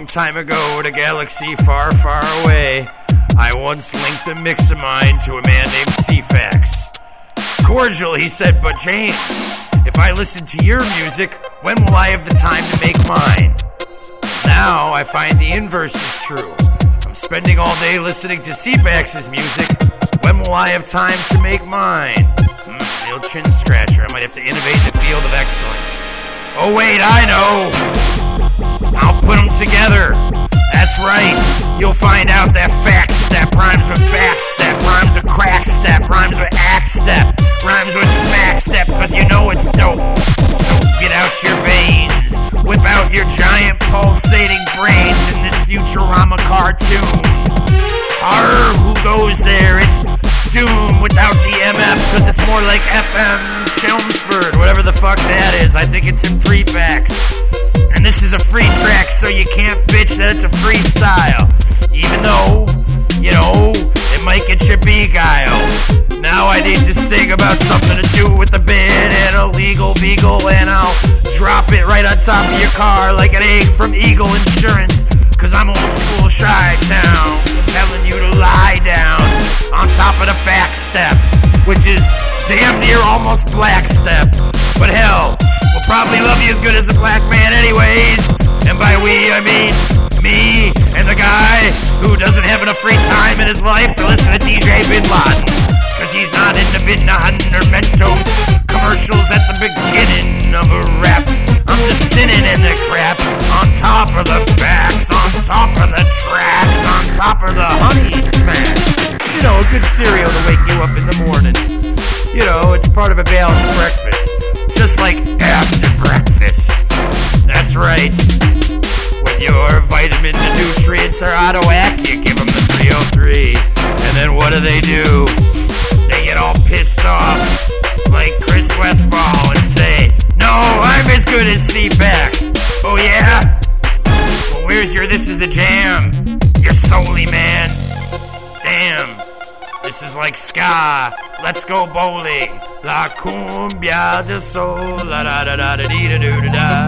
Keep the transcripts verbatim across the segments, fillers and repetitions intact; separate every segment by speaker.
Speaker 1: long time ago at a galaxy far, far away, I once linked a mix of mine to a man named C-Fax. Cordial, he said, but James, if I listen to your music, when will I have the time to make mine? Now I find the inverse is true. I'm spending all day listening to C-Fax's music. When will I have time to make mine? Mm, real chin scratcher. I might have to innovate in the field of excellence. Oh wait, I know! I'll put them together. That's right. You'll find out that fact step rhymes with back step, rhymes with crack step, rhymes with axe step, rhymes with smack step, cause you know it's dope. So get out your veins, whip out your giant pulsating brains in this Futurama cartoon. Arr, who goes there? It's Doom without the M F, cause it's more like F M Chelmsford, whatever the fuck that is. I think it's in free facts. And this is a free track, so you can't bitch that it's a freestyle. Even though, you know, it might get your beguile. Now I need to sing about something to do with the bin and a legal beagle, and I'll drop it right on top of your car like an egg from Eagle Insurance. Cause I'm old school Chi-Town, compelling you to lie down on top of the fact step, which is damn near almost black step. But hell, we'll probably love you as good as a black man anyways. And by we, I mean me and the guy who doesn't have enough free time in his life to listen to D J Bin Laden. Cause he's not into Bin Laden or Mentos commercials at the beginning of a rap. I'm just sitting in the crap on top of the facts, on top of the tracks, on top of the honey smash. You know, a good cereal to wake you up in the morning. You know, it's part of a balanced breakfast. Just like after breakfast. That's right. When your vitamins and nutrients are out of whack, you give them the three oh three. And then what do they do? They get all pissed off like Chris Westfall and say, no, I'm as good as C-Fax. Oh yeah? Well, where's your This Is a Jam? You're solely, man. Damn. This is like ska. Let's go bowling. La cumbia de sol. La da da da da dee da doo da da.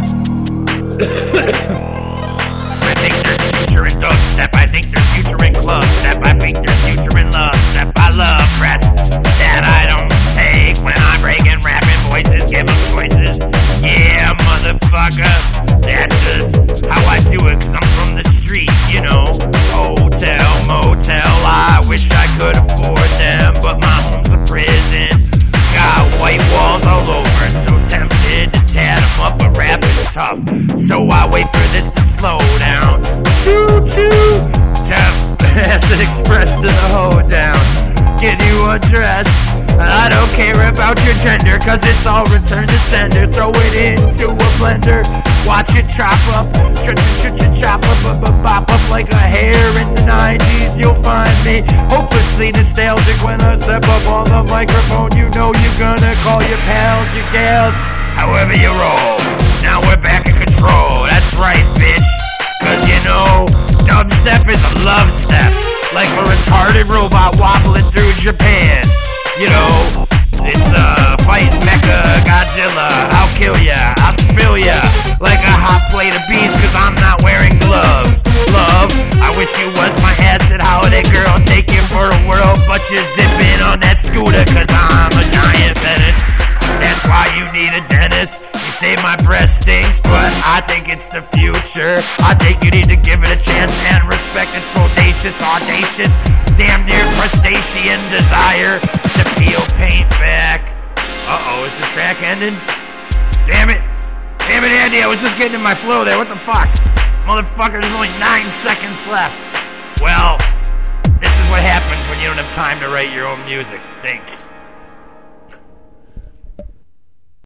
Speaker 1: I think there's future in dubstep. I think there's future in club step. I think there's future in love step. I love press that I don't take when I'm breaking rapping voices. Give them choices. Yeah, motherfucker. That's just how I do it, cause I'm from the streets, you know. Hotel, motel, I wish I could afford them, but my home's a prison. Got white walls all over, so tempted to tat them up, but rap is tough, so I wait for this to slow down. Choo-choo! Tap Acid Express to the hoedown. Get you undressed. I don't care about your gender, cause it's all return to sender. Throw it into a blender, watch it chop up, ch ch ch chop up, up, up, bop up like a hair in the nineties. You'll find me hopelessly nostalgic when I step up on the microphone. You know you're gonna call your pals, your gals, however you roll. Now we're back in control, that's right, bitch. Cause you know, dubstep is a love step, like a retarded robot wobbling through Japan. You know, it's uh, fighting Mecha Godzilla. I'll kill ya, I'll spill ya like a hot plate of beans, cause I'm not wearing gloves. Love, I wish you was my acid holiday girl. Take you for a whirl, but you're zipping on that scooter, cause I'm a giant menace. That's why you need a dentist. You say my breath stinks, but I think it's the future. I think you need to give it a chance and respect its bodacious, audacious, damn near crustacean desire to peel paint back. Uh-oh, is the track ending? Damn it. Damn it, Andy, I was just getting in my flow there. What the fuck? Motherfucker, there's only nine seconds left. Well, this is what happens when you don't have time to write your own music. Thanks.